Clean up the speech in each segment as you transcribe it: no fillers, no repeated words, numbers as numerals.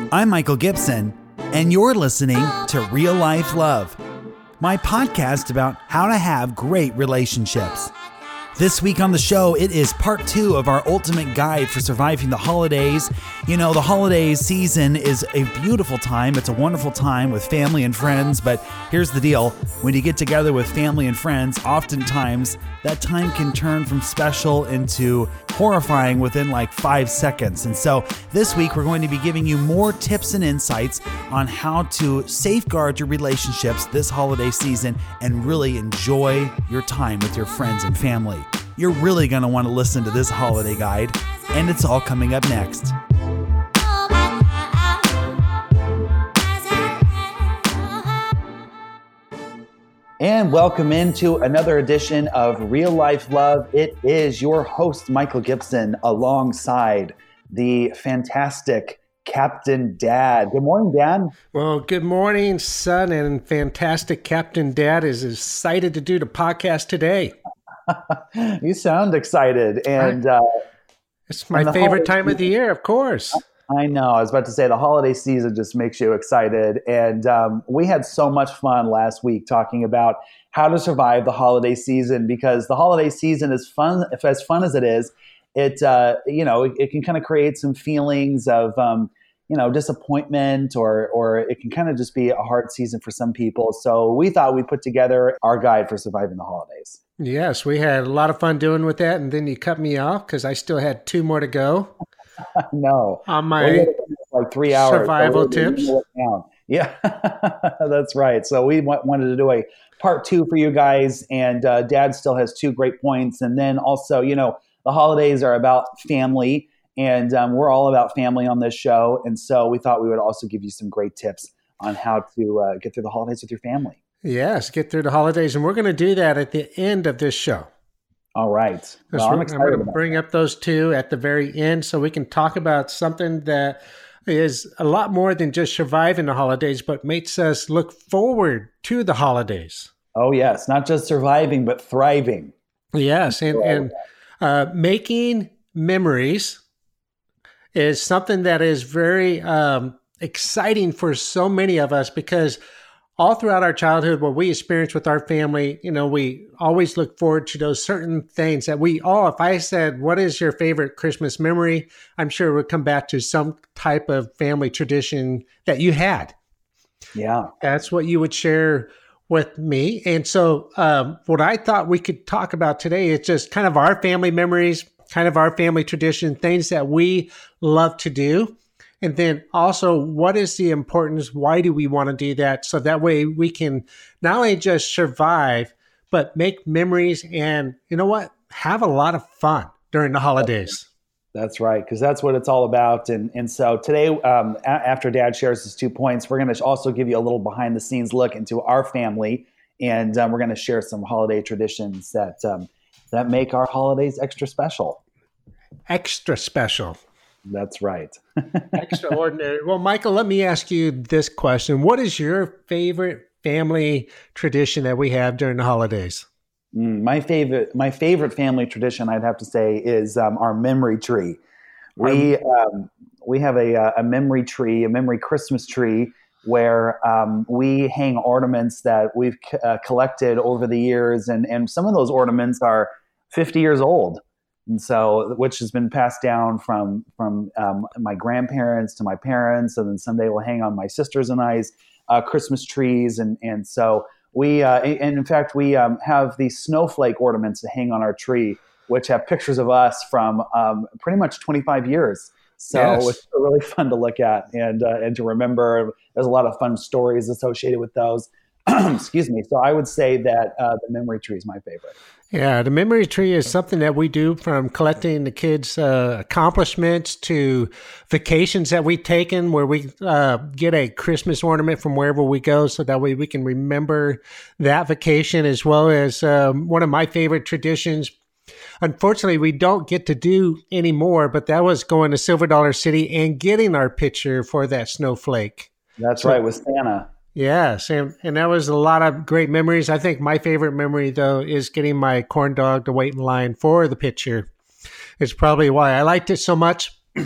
I'm Michael Gibson, and you're listening to Real Life Love, my podcast about how to have great relationships. This week on the show, it is part 2 of our ultimate guide for surviving the holidays. You know, the holiday season is a beautiful time. It's a wonderful time with family and friends, but here's the deal. When you get together with family and friends, oftentimes that time can turn from special into horrifying within like 5 seconds. And so this week, we're going to be giving you more tips and insights on how to safeguard your relationships this holiday season and really enjoy your time with your friends and family. You're really going to want to listen to this holiday guide, and it's all coming up next. And welcome into another edition of Real Life Love. It is your host, Michael Gibson, alongside the fantastic Captain Dad. Good morning, Dad. Well, good morning, son, and fantastic Captain Dad is excited to do the podcast today. You sound excited, and it's my favorite time of the year, of course. I know. I was about to say the holiday season just makes you excited, and we had so much fun last week talking about how to survive the holiday season, because the holiday season is fun. If as fun as it is, it can kind of create some feelings of disappointment, or it can kind of just be a hard season for some people. So we thought we'd put together our guide for surviving the holidays. Yes, we had a lot of fun doing with that, and then you cut me off because I still had 2 more to go. No, on my like 3 hours survival tips. Yeah, that's right. So we wanted to do a part 2 for you guys, and Dad still has 2 great points. And then also, the holidays are about family, and we're all about family on this show. And so we thought we would also give you some great tips on how to get through the holidays with your family. Yes, get through the holidays, and we're going to do that at the end of this show. All right. Well, I'm going to bring up those 2 at the very end so we can talk about something that is a lot more than just surviving the holidays, but makes us look forward to the holidays. Oh, yes. Not just surviving, but thriving. Yes. And making memories is something that is very exciting for so many of us, because all throughout our childhood, what we experience with our family, we always look forward to those certain things that if I said, what is your favorite Christmas memory? I'm sure it would come back to some type of family tradition that you had. Yeah. That's what you would share with me. And so what I thought we could talk about today is just kind of our family memories, kind of our family tradition, things that we love to do. And then also, what is the importance? Why do we want to do that? So that way we can not only just survive, but make memories and, have a lot of fun during the holidays. That's right, because that's what it's all about. And so today, after Dad shares his 2 points, we're going to also give you a little behind-the-scenes look into our family, and we're going to share some holiday traditions that make our holidays extra special. Extra special. That's right. Extraordinary. Well, Michael, let me ask you this question. What is your favorite family tradition that we have during the holidays? My favorite family tradition, I'd have to say, is our memory tree. We have a memory tree, a memory Christmas tree, where we hang ornaments that we've collected over the years, and some of those ornaments are 50 years old. And so, which has been passed down from my grandparents to my parents, and then someday will hang on my sisters and I's Christmas trees, and so we and in fact we have these snowflake ornaments to hang on our tree, which have pictures of us from pretty much 25 years. So yes. It's really fun to look at and to remember. There's a lot of fun stories associated with those. Excuse me. So I would say that the memory tree is my favorite. Yeah, the memory tree is something that we do, from collecting the kids' accomplishments to vacations that we've taken, where we get a Christmas ornament from wherever we go, so that way we can remember that vacation, as well as one of my favorite traditions. Unfortunately, we don't get to do anymore, but that was going to Silver Dollar City and getting our picture for that snowflake. That's right, with Santa. Yes, and that was a lot of great memories. I think my favorite memory, though, is getting my corn dog to wait in line for the picture. It's probably why I liked it so much.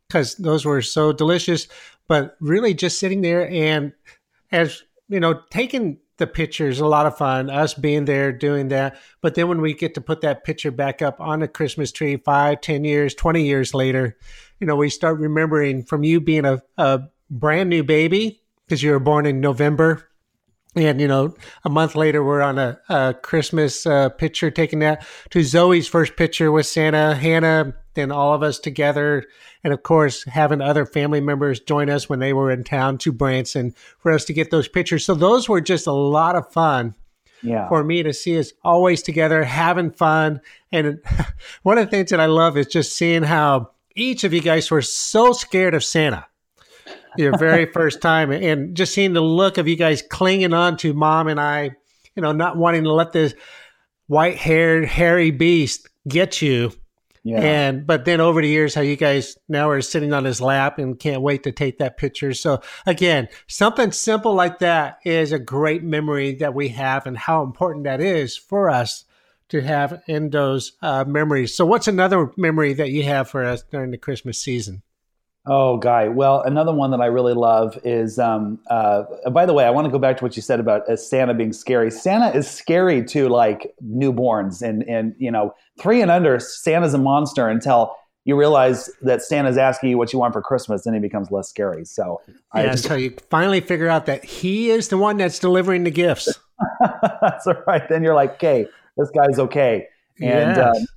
because those were so delicious. But really just sitting there and, as you know, taking the pictures, a lot of fun, us being there doing that. But then when we get to put that picture back up on the Christmas tree 5, 10 years, 20 years later, we start remembering from you being a brand new baby because you were born in November. And, a month later, we're on a Christmas picture, taking that to Zoe's first picture with Santa, Hannah, then all of us together. And, of course, having other family members join us when they were in town to Branson for us to get those pictures. So those were just a lot of fun for me to see us always together, having fun. And one of the things that I love is just seeing how each of you guys were so scared of Santa. Your very first time, and just seeing the look of you guys clinging on to Mom and I, not wanting to let this white-haired, hairy beast get you. Yeah. But then over the years, how you guys now are sitting on his lap and can't wait to take that picture. So again, something simple like that is a great memory that we have, and how important that is for us to have in those memories. So what's another memory that you have for us during the Christmas season? Oh, Guy. Well, another one that I really love is, by the way, I want to go back to what you said about Santa being scary. Santa is scary to like newborns and 3 and under, Santa's a monster until you realize that Santa's asking you what you want for Christmas, and he becomes less scary. So so you finally figure out that he is the one that's delivering the gifts. That's right. Then you're like, okay, this guy's okay. And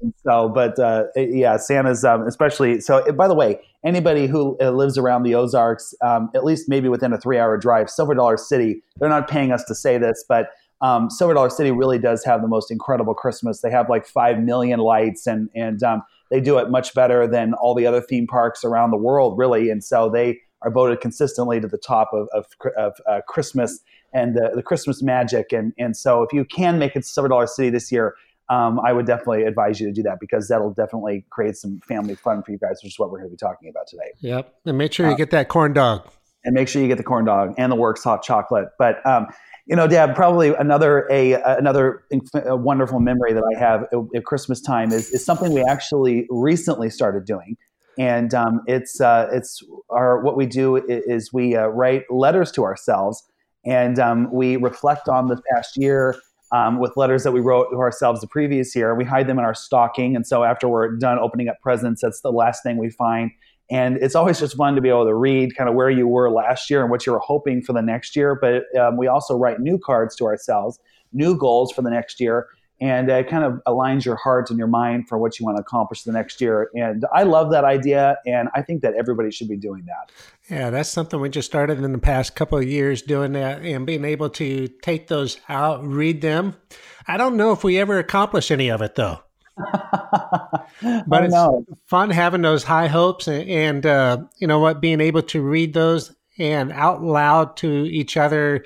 yes. Santa's especially. So, by the way, anybody who lives around the Ozarks, at least maybe within a 3-hour drive, Silver Dollar City, they're not paying us to say this, but Silver Dollar City really does have the most incredible Christmas. They have like 5 million lights, and they do it much better than all the other theme parks around the world, really. And so they are voted consistently to the top of Christmas and the Christmas magic. And so if you can make it to Silver Dollar City this year, I would definitely advise you to do that, because that'll definitely create some family fun for you guys, which is what we're going to be talking about today. Yep. And make sure you get that corn dog. And make sure you get the corn dog and the Works hot chocolate. But, Dad, probably another wonderful memory that I have at Christmas time is something we actually recently started doing. And what we do is we write letters to ourselves, and we reflect on the past year, with letters that we wrote to ourselves the previous year. We hide them in our stocking. And so after we're done opening up presents, that's the last thing we find. And it's always just fun to be able to read kind of where you were last year and what you were hoping for the next year. But we also write new cards to ourselves, new goals for the next year. And it kind of aligns your heart and your mind for what you want to accomplish the next year. And I love that idea, and I think that everybody should be doing that. Yeah, that's something we just started in the past couple of years, doing that and being able to take those out, read them. I don't know if we ever accomplish any of it, though. But it's fun having those high hopes and being able to read those and out loud to each other.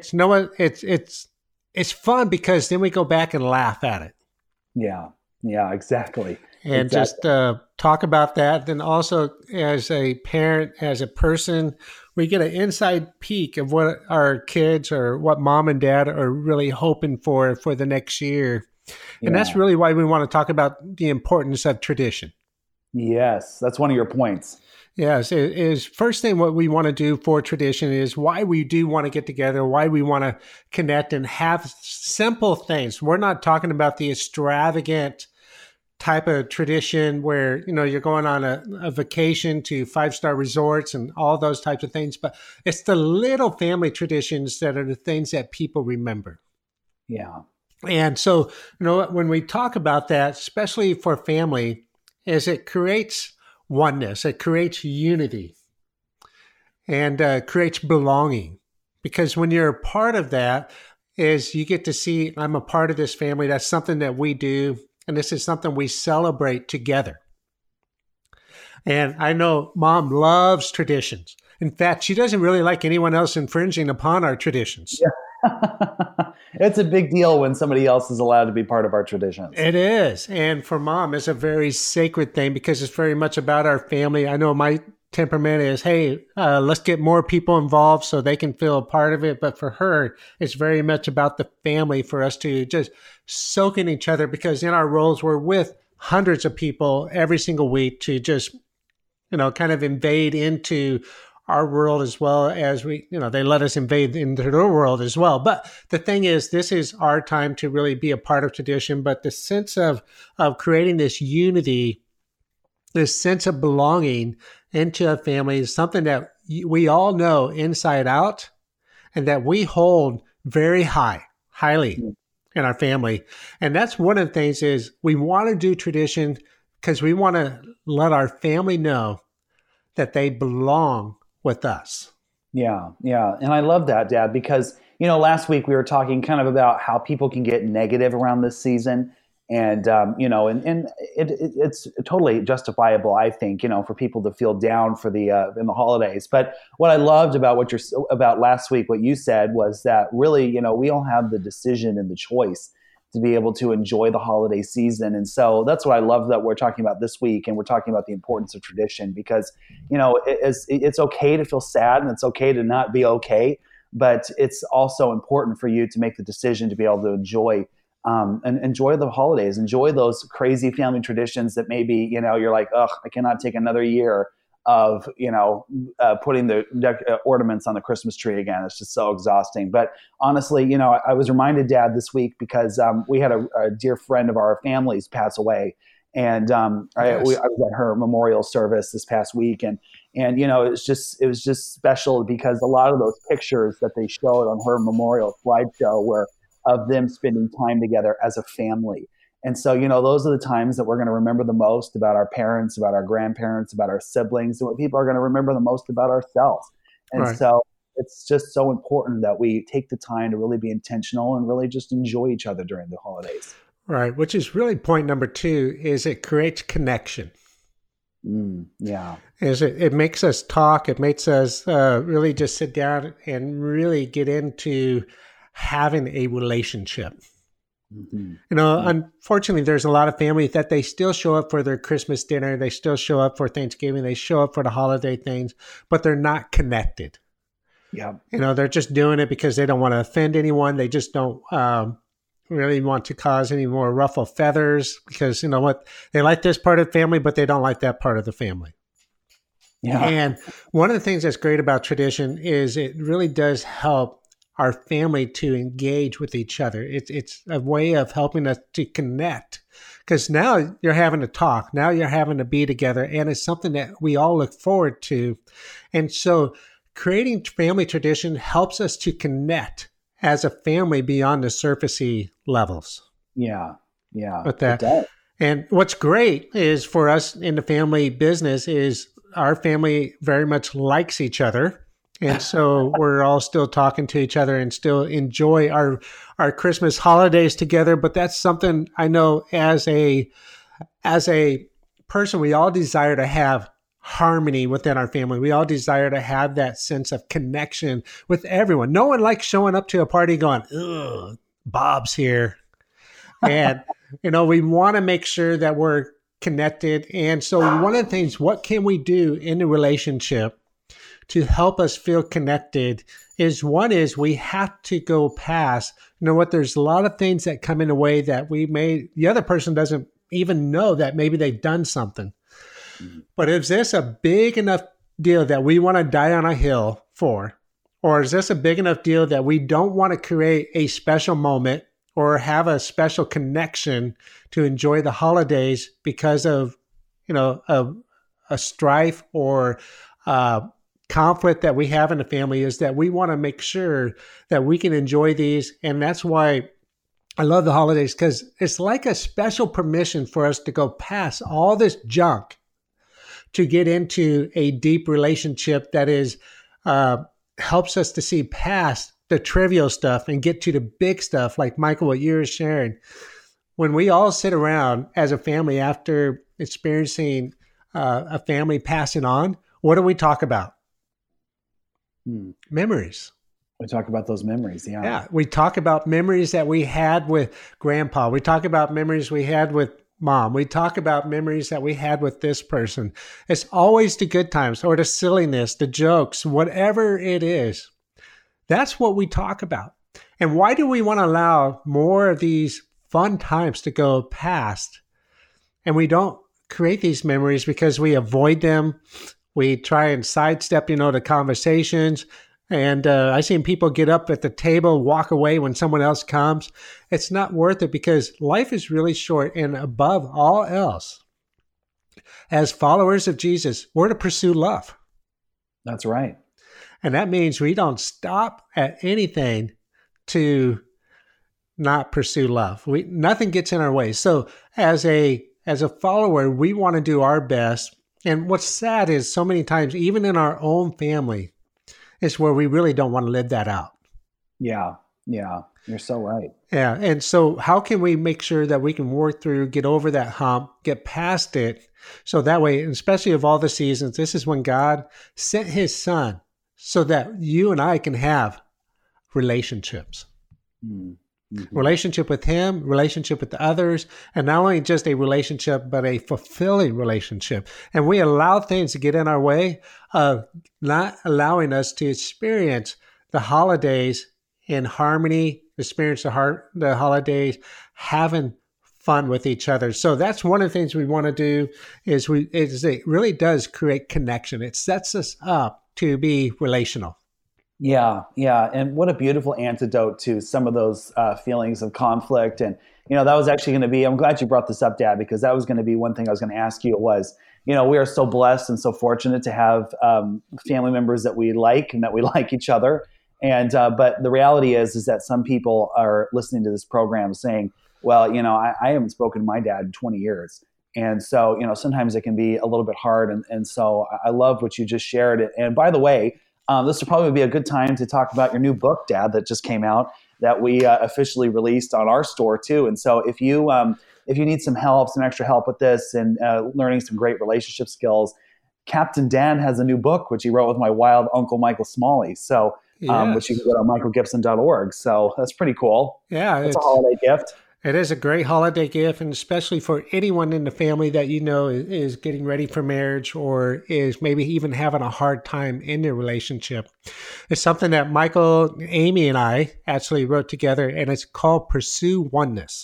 It's fun because then we go back and laugh at it. Yeah, exactly. And just talk about that. Then also as a parent, as a person, we get an inside peek of what our kids or what Mom and Dad are really hoping for the next year. And that's really why we want to talk about the importance of tradition. Yes, that's one of your points. Yes, is first thing what we want to do for tradition is why we do want to get together, why we want to connect and have simple things. We're not talking about the extravagant type of tradition where, you're going on a vacation to 5-star resorts and all those types of things, but it's the little family traditions that are the things that people remember. Yeah. And so, when we talk about that, especially for family, is it creates oneness, it creates unity, and creates belonging. Because when you're a part of that, is you get to see, I'm a part of this family. That's something that we do, and this is something we celebrate together. And I know Mom loves traditions. In fact, she doesn't really like anyone else infringing upon our traditions. Yeah. It's a big deal when somebody else is allowed to be part of our traditions. It is. And for Mom, it's a very sacred thing because it's very much about our family. I know my temperament is, hey, let's get more people involved so they can feel a part of it. But for her, it's very much about the family, for us to just soak in each other, because in our roles, we're with hundreds of people every single week to just kind of invade into our world as well as they let us invade into their world as well. But the thing is, this is our time to really be a part of tradition. But the sense of creating this unity, this sense of belonging into a family is something that we all know inside out and that we hold very highly in our family. And that's one of the things is we want to do tradition because we want to let our family know that they belong with us. Yeah. And I love that, Dad, because, last week we were talking kind of about how people can get negative around this season. And, it's totally justifiable, I think, for people to feel down for in the holidays. But what I loved about about last week, what you said was that really, we all have the decision and the choice to be able to enjoy the holiday season. And so that's what I love that we're talking about this week. And we're talking about the importance of tradition because, it's okay to feel sad and it's okay to not be okay. But it's also important for you to make the decision to be able to enjoy and enjoy the holidays, enjoy those crazy family traditions that maybe, you're like, ugh, I cannot take another year of, putting the ornaments on the Christmas tree again. It's just so exhausting. But honestly, I was reminded, Dad, this week because we had a dear friend of our family's pass away. And I was at her memorial service this past week. And it was just special because a lot of those pictures that they showed on her memorial slideshow were of them spending time together as a family. And so, those are the times that we're going to remember the most about our parents, about our grandparents, about our siblings, and what people are going to remember the most about ourselves. And so it's just so important that we take the time to really be intentional and really just enjoy each other during the holidays. Right. Which is really point number 2 is it creates connection. Yeah. It makes us talk. It makes us really just sit down and really get into having a relationship. Unfortunately, there's a lot of families that they still show up for their Christmas dinner. They still show up for Thanksgiving. They show up for the holiday things, but they're not connected. Yeah. They're just doing it because they don't want to offend anyone. They just don't really want to cause any more ruffle feathers because, they like this part of the family, but they don't like that part of the family. Yeah. And one of the things that's great about tradition is it really does help our family to engage with each other. It's a way of helping us to connect because now you're having to talk. Now you're having to be together and it's something that we all look forward to. And so creating family tradition helps us to connect as a family beyond the surfacey levels. Yeah. With that. And what's great is for us in the family business is our family very much likes each other. And so we're all still talking to each other and still enjoy our Christmas holidays together. But that's something I know as a person, we all desire to have harmony within our family. We all desire to have that sense of connection with everyone. No one likes showing up to a party going, ugh, Bob's here. And, we want to make sure that we're connected. And so one of the things, what can we do in the relationship to help us feel connected is we have to go past, there's a lot of things that come in a way that the other person doesn't even know that maybe they've done something. But is this a big enough deal that we want to die on a hill for? Or is this a big enough deal that we don't want to create a special moment or have a special connection to enjoy the holidays because of, a strife or conflict that we have in the family is that we want to make sure that we can enjoy these. And that's why I love the holidays because it's like a special permission for us to go past all this junk to get into a deep relationship that is helps us to see past the trivial stuff and get to the big stuff. Like Michael, what you were sharing, when we all sit around as a family after experiencing a family passing on, what do we talk about? Memories. We talk about those memories. Yeah. Yeah. We talk about memories that we had with grandpa. We talk about memories we had with mom. We talk about memories that we had with this person. It's always the good times or the silliness, the jokes, whatever it is. That's what we talk about. And why do we want to allow more of these fun times to go past and we don't create these memories because we avoid them. We try and sidestep, the conversations. And I've seen people get up at the table, walk away when someone else comes. It's not worth it because life is really short. And above all else, as followers of Jesus, we're to pursue love. That's right. And that means we don't stop at anything to not pursue love. Nothing gets in our way. So as a follower, we want to do our best. And what's sad is so many times, even in our own family, is where we really don't want to live that out. Yeah. You're so right. Yeah. And so how can we make sure that we can work through, get over that hump, get past it? So that way, especially of all the seasons, this is when God sent his son so that you and I can have relationships. Mm-hmm. Relationship with him, relationship with others, and not only just a relationship, but a fulfilling relationship. And we allow things to get in our way of not allowing us to experience the holidays in harmony, experience the holidays having fun with each other. So that's one of the things we want to do is it really does create connection. It sets us up to be relational. Yeah. And what a beautiful antidote to some of those feelings of conflict. And, that was actually going to be, I'm glad you brought this up, Dad, because that was going to be one thing I was going to ask you was, we are so blessed and so fortunate to have family members that we like and that we like each other. And, but the reality is that some people are listening to this program saying, well, I haven't spoken to my dad in 20 years. And so, sometimes it can be a little bit hard. And so I love what you just shared. And by the way, this will probably be a good time to talk about your new book, Dad, that just came out that we officially released on our store too. And so if you need some extra help with this and learning some great relationship skills, Captain Dan has a new book, which he wrote with my wild uncle, Michael Smalley. So, which you can go to michaelgibson.org. So that's pretty cool. Yeah. It's a holiday gift. It is a great holiday gift, and especially for anyone in the family that is getting ready for marriage or is maybe even having a hard time in their relationship. It's something that Michael, Amy, and I actually wrote together, and it's called Pursue Oneness.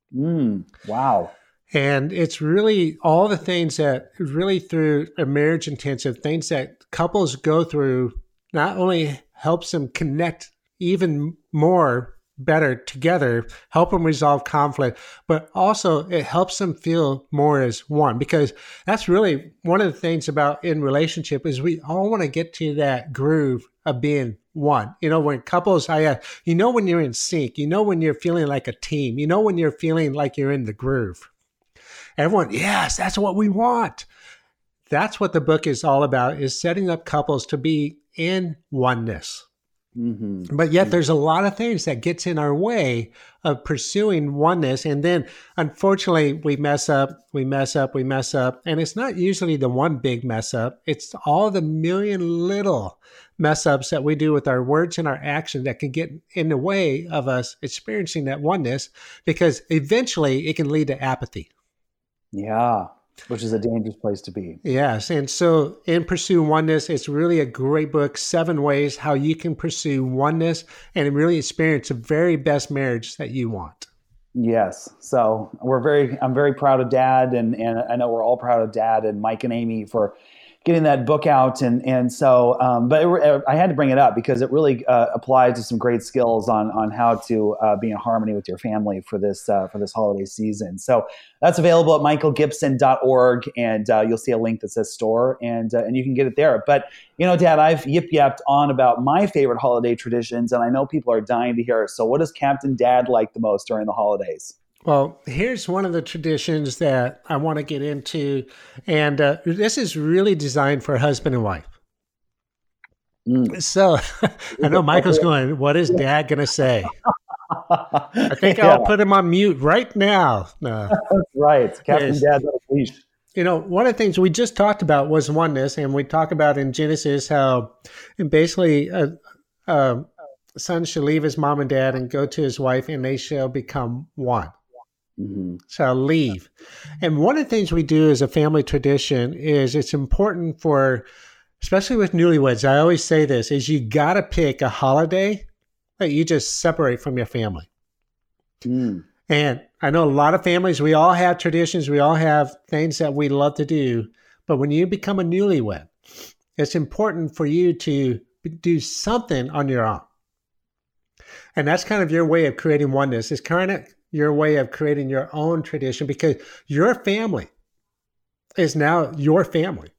Wow. And it's really all the things that really through a marriage intensive, things that couples go through, not only helps them connect even more better together, help them resolve conflict, but also it helps them feel more as one, because that's really one of the things about in relationship is we all want to get to that groove of being one. When couples, when you're in sync, when you're feeling like a team, when you're feeling like you're in the groove. Everyone, yes, that's what we want. That's what the book is all about, is setting up couples to be in oneness. Mm-hmm. But yet there's a lot of things that gets in our way of pursuing oneness. And then unfortunately we mess up. And it's not usually the one big mess up. It's all the million little mess ups that we do with our words and our actions that can get in the way of us experiencing that oneness, because eventually it can lead to apathy. Yeah. Which is a dangerous place to be. Yes. And so in Pursue Oneness, it's really a great book, 7 ways how you can pursue oneness and really experience the very best marriage that you want. Yes. So I'm very proud of Dad, and I know we're all proud of Dad and Mike and Amy for getting that book out. And so, but I had to bring it up because it really applies to some great skills on how to be in harmony with your family for this holiday season. So that's available at michaelgibson.org, and you'll see a link that says store, and you can get it there. But, Dad, I've yip-yapped on about my favorite holiday traditions, and I know people are dying to hear it. So what does Captain Dad like the most during the holidays? Well, here's one of the traditions that I want to get into, and this is really designed for husband and wife. So I know Michael's going, what is Dad going to say? I think I'll put him on mute right now. No. That's right. Captain Dad, please. One of the things we just talked about was oneness, and we talk about in Genesis how basically a son shall leave his mom and dad and go to his wife, and they shall become one. Mm-hmm. Shall leave. And one of the things we do as a family tradition is it's important for, especially with newlyweds, I always say this, is you got to pick a holiday that you just separate from your family. And I know a lot of families, we all have traditions, we all have things that we love to do. But when you become a newlywed, it's important for you to do something on your own. And that's kind of your way of creating oneness. It's kind of your way of creating your own tradition, because your family is now your family.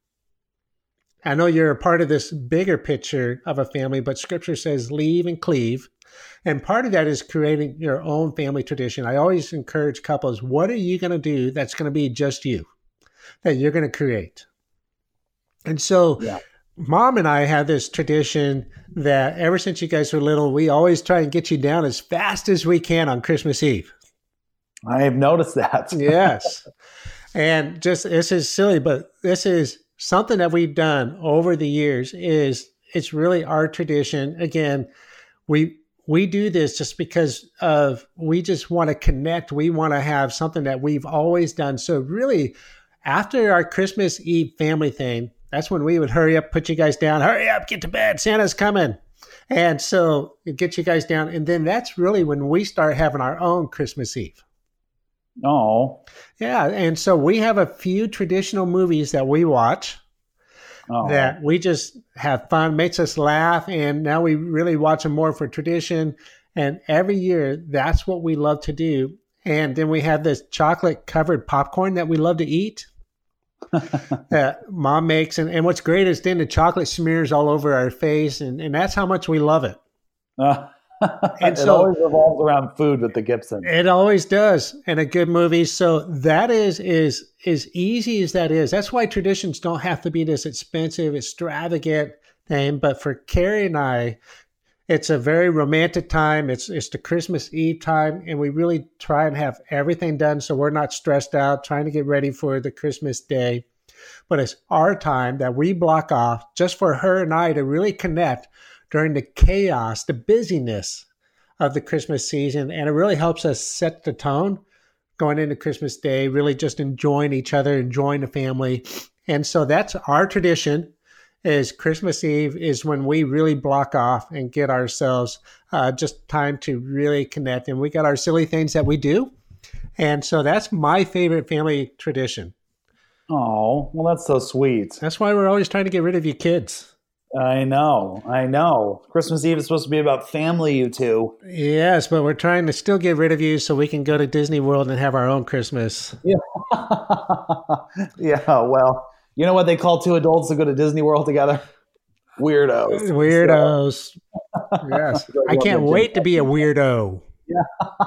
I know you're a part of this bigger picture of a family, but scripture says leave and cleave. And part of that is creating your own family tradition. I always encourage couples, what are you going to do that's going to be just you, that you're going to create? And so Mom and I have this tradition that ever since you guys were little, we always try and get you down as fast as we can on Christmas Eve. I have noticed that. Yes. And just, this is silly, but this is something that we've done over the years. It's really our tradition. Again, we do this just because we just want to connect. We want to have something that we've always done. So really, after our Christmas Eve family thing, that's when we would hurry up, put you guys down, hurry up, get to bed, Santa's coming. And so get you guys down. And then that's really when we start having our own Christmas Eve. Oh. Yeah. And so we have a few traditional movies that we watch that we just have fun, makes us laugh. And now we really watch them more for tradition. And every year, that's what we love to do. And then we have this chocolate covered popcorn that we love to eat. That Mom makes. And what's great is then the chocolate smears all over our face. And that's how much we love it. And it always revolves around food with the Gibson. It always does. And a good movie. So that is as easy as that is. That's why traditions don't have to be this expensive, extravagant thing. But for Carrie and I, it's a very romantic time. It's the Christmas Eve time. And we really try and have everything done so we're not stressed out trying to get ready for the Christmas day. But it's our time that we block off just for her and I to really connect during the chaos, the busyness of the Christmas season. And it really helps us set the tone going into Christmas Day, really just enjoying each other, enjoying the family. And so that's our tradition, is Christmas Eve is when we really block off and get ourselves just time to really connect. And we got our silly things that we do. And so that's my favorite family tradition. Oh, well, that's so sweet. That's why we're always trying to get rid of you kids. I know. Christmas Eve is supposed to be about family, you two. Yes, but we're trying to still get rid of you so we can go to Disney World and have our own Christmas. Yeah. Yeah, well, you know what they call two adults that go to Disney World together? Weirdos. Yes. I can't wait to be a weirdo. Yeah.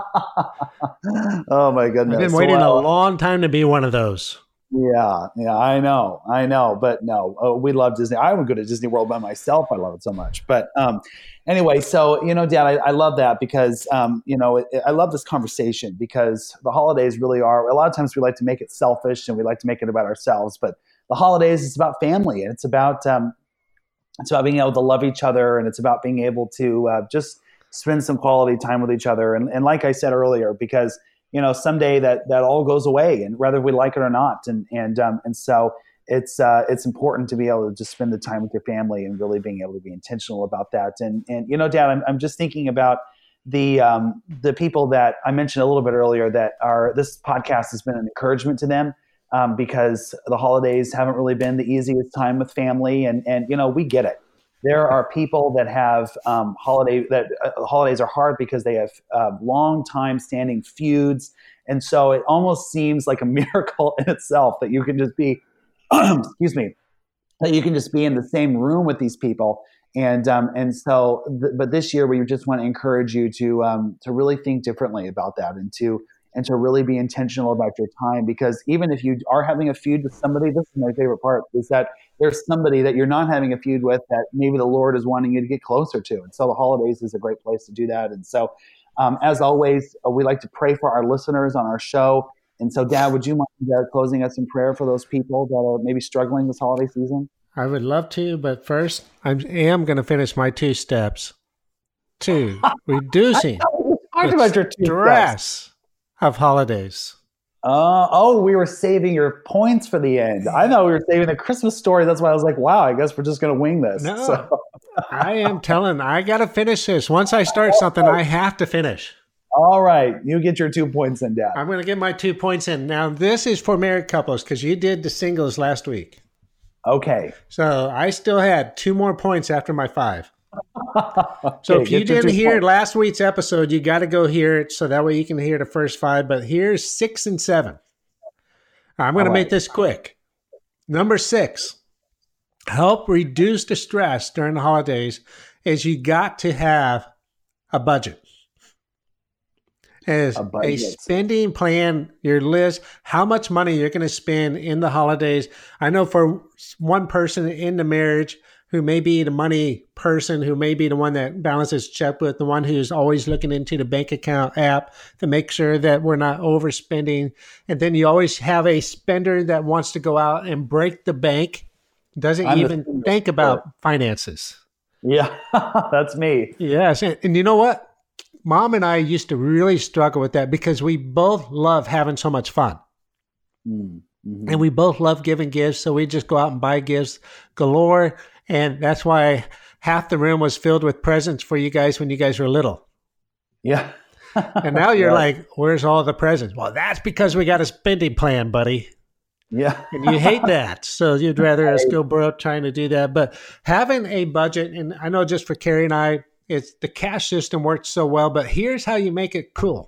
Oh, my goodness. I've been waiting a long time to be one of those. Yeah, I know, but no, we love Disney. I would go to Disney World by myself. I love it so much. But anyway, so, Dad, I love that because, I love this conversation because the holidays really are, a lot of times we like to make it selfish and we like to make it about ourselves, but the holidays is about family and it's about being able to love each other and it's about being able to just spend some quality time with each other. And like I said earlier, because someday that all goes away, and whether we like it or not, and so it's important to be able to just spend the time with your family and really being able to be intentional about that. And Dad, I'm just thinking about the people that I mentioned a little bit earlier that this podcast has been an encouragement to them because the holidays haven't really been the easiest time with family, and we get it. There are people that have holidays are hard because they have long time standing feuds. And so it almost seems like a miracle in itself that you can just be, that you can just be in the same room with these people. But this year we just want to encourage you to really think differently about that and to really be intentional about your time, because even if you are having a feud with somebody, this is my favorite part, is that there's somebody that you're not having a feud with that maybe the Lord is wanting you to get closer to. And so the holidays is a great place to do that. And so as always, we like to pray for our listeners on our show. And so, Dad, would you mind closing us in prayer for those people that are maybe struggling this holiday season? I would love to, but first, I am going to finish my 2 steps. 2, reducing the stress of holidays. We were saving your points for the end. I thought we were saving the Christmas story. That's why I was like, wow, I guess we're just going to wing this. No, so. I got to finish this. Once I start something, I have to finish. All right. You get your 2 points in, Dad. I'm going to get my 2 points in. Now, this is for married couples because you did the singles last week. Okay. So I still had 2 more points after my 5. Okay, So if you get your didn't 2 hear points. last week's episode, you got to go hear it so that way you can hear the first 5. But here's 6 and 7. I'm going to All make right. this quick. Number 6, help reduce the stress during the holidays is you got to have a budget. As A a budget. spending plan, your list, how much money you're going to spend in the holidays. I know for one person in the marriage who may be the money person, who may be the one that balances checkbook, the one who's always looking into the bank account app to make sure that we're not overspending. And then you always have a spender that wants to go out and break the bank, doesn't I'm the even spender. think about finances. Yeah, that's me. Yes. And you know what? Mom and I used to really struggle with that because we both love having so much fun. Mm-hmm. And we both love giving gifts. So we just go out and buy gifts galore. And that's why half the room was filled with presents for you guys when you guys were little. Yeah. And now you're Yeah. like, where's all the presents? Well, that's because we got a spending plan, buddy. Yeah. And you hate that. So you'd rather us go broke trying to do that. But having a budget, and I know just for Carrie and I, it's the cash system works so well, but here's how you make it cool.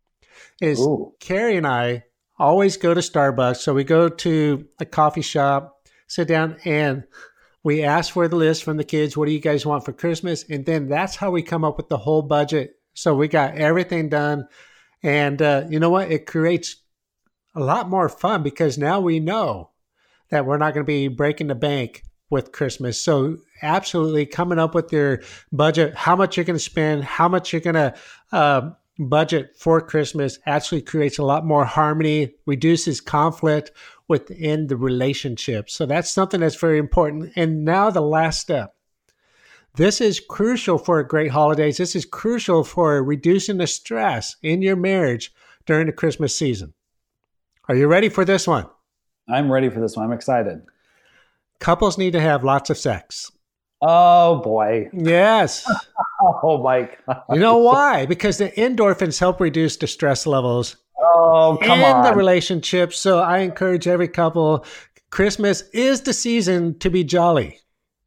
Is Ooh. Carrie and I always go to Starbucks. So we go to a coffee shop, sit down, and we ask for the list from the kids. What do you guys want for Christmas? And then that's how we come up with the whole budget. So we got everything done. And you know what? It creates a lot more fun because now we know that we're not going to be breaking the bank with Christmas. So absolutely coming up with your budget, how much you're going to spend, how much you're going to budget for Christmas actually creates a lot more harmony, reduces conflict within the relationship. So that's something that's very important. And now the last step. This is crucial for great holidays. This is crucial for reducing the stress in your marriage during the Christmas season. Are you ready for this one? I'm ready for this one. I'm excited. Couples need to have lots of sex. Oh, boy. Yes. Oh, my God. You know why? Because the endorphins help reduce the stress levels Oh, come in on. the relationship. So I encourage every couple, Christmas is the season to be jolly.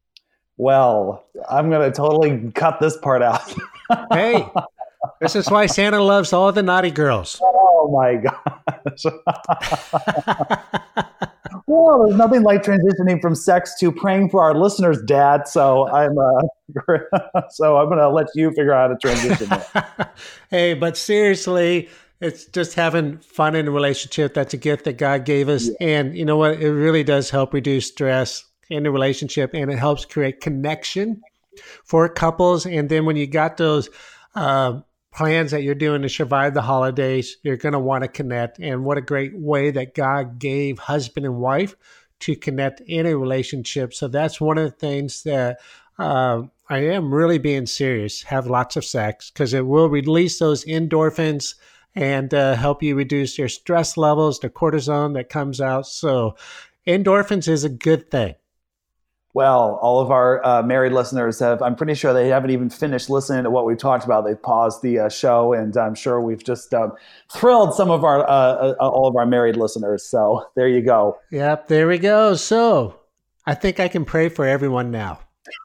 Well, I'm going to totally cut this part out. Hey, this is why Santa loves all the naughty girls. Oh, my gosh. Well, there's nothing like transitioning from sex to praying for our listeners, Dad. So I'm going to let you figure out how to transition that. Hey, but seriously, it's just having fun in a relationship. That's a gift that God gave us. Yeah. And you know what? It really does help reduce stress in the relationship, and it helps create connection for couples. And then when you got those plans that you're doing to survive the holidays, you're going to want to connect. And what a great way that God gave husband and wife to connect in a relationship. So that's one of the things that I am really being serious. Have lots of sex because it will release those endorphins and help you reduce your stress levels, the cortisone that comes out. So endorphins is a good thing. Well, all of our married listeners I'm pretty sure they haven't even finished listening to what we've talked about. They've paused the show, and I'm sure we've just thrilled some of our all of our married listeners. So there you go. Yep, there we go. So I think I can pray for everyone now.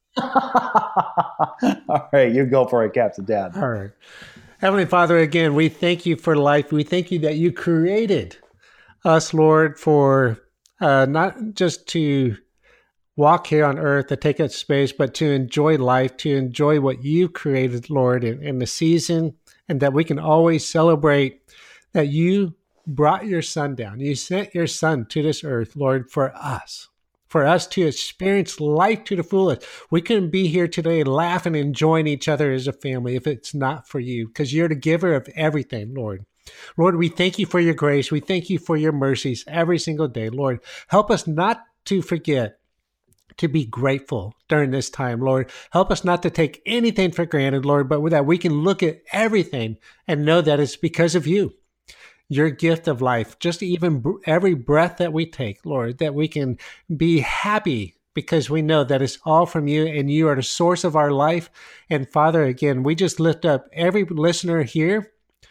All right, you go for it, Captain Dad. All right. Heavenly Father, again, we thank you for life. We thank you that you created us, Lord, for not just to walk here on earth, to take up space, but to enjoy life, to enjoy what you created, Lord, in the season, and that we can always celebrate that you brought your son down. You sent your son to this earth, Lord, for us to experience life to the fullest. We couldn't be here today laughing and enjoying each other as a family if it's not for you, because you're the giver of everything, Lord. Lord, we thank you for your grace. We thank you for your mercies every single day, Lord. Help us not to forget to be grateful during this time, Lord. Help us not to take anything for granted, Lord, but that we can look at everything and know that it's because of you, your gift of life, just even every breath that we take, Lord, that we can be happy because we know that it's all from you and you are the source of our life. And Father, again, we just lift up every listener here.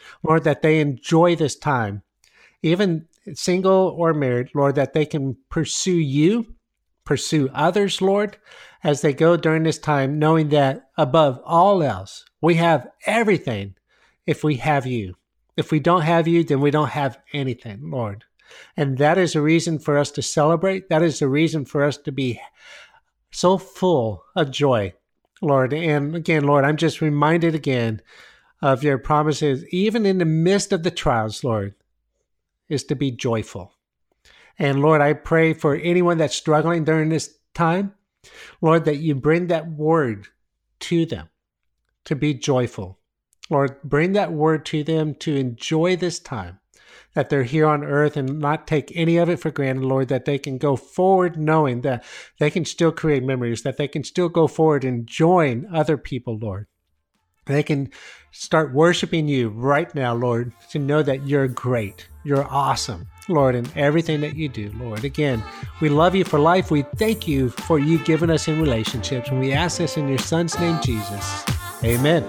Lord, that they enjoy this time, even single or married, Lord, that they can pursue you, pursue others, Lord, as they go during this time, knowing that above all else, we have everything if we have you. If we don't have you, then we don't have anything, Lord. And that is a reason for us to celebrate. That is a reason for us to be so full of joy, Lord. And again, Lord, I'm just reminded again of your promises, even in the midst of the trials, Lord, is to be joyful. And Lord, I pray for anyone that's struggling during this time, Lord, that you bring that word to them to be joyful. Lord, bring that word to them to enjoy this time that they're here on earth and not take any of it for granted, Lord, that they can go forward knowing that they can still create memories, that they can still go forward and join other people, Lord. They can start worshiping you right now, Lord, to know that you're great, you're awesome, Lord, in everything that you do, Lord. Again, we love you for life. We thank you for you giving us in relationships, and we ask this in your Son's name, Jesus. Amen.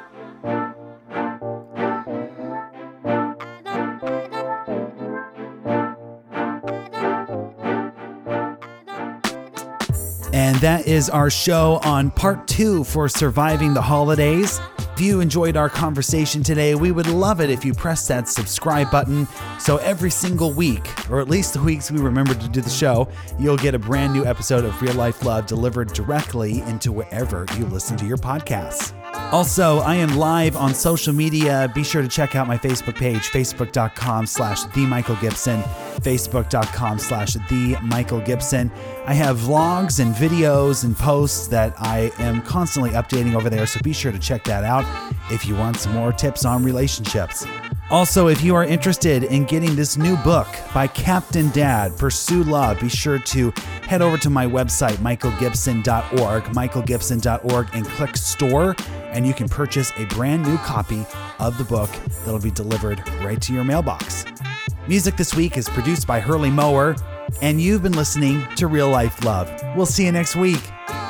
And that is our show on part 2 for surviving the holidays. If you enjoyed our conversation today, we would love it if you press that subscribe button. So every single week, or at least the weeks we remember to do the show, you'll get a brand new episode of Real Life Love delivered directly into wherever you listen to your podcasts. Also, I am live on social media. Be sure to check out my Facebook page, facebook.com/TheMichaelGibson, facebook.com/TheMichaelGibson. I have vlogs and videos and posts that I am constantly updating over there, so be sure to check that out if you want some more tips on relationships. Also, if you are interested in getting this new book by Captain Dad, Pursue Love, be sure to head over to my website, michaelgibson.org, and click store, and you can purchase a brand new copy of the book that'll be delivered right to your mailbox. Music this week is produced by Hurley Mower, and you've been listening to Real Life Love. We'll see you next week.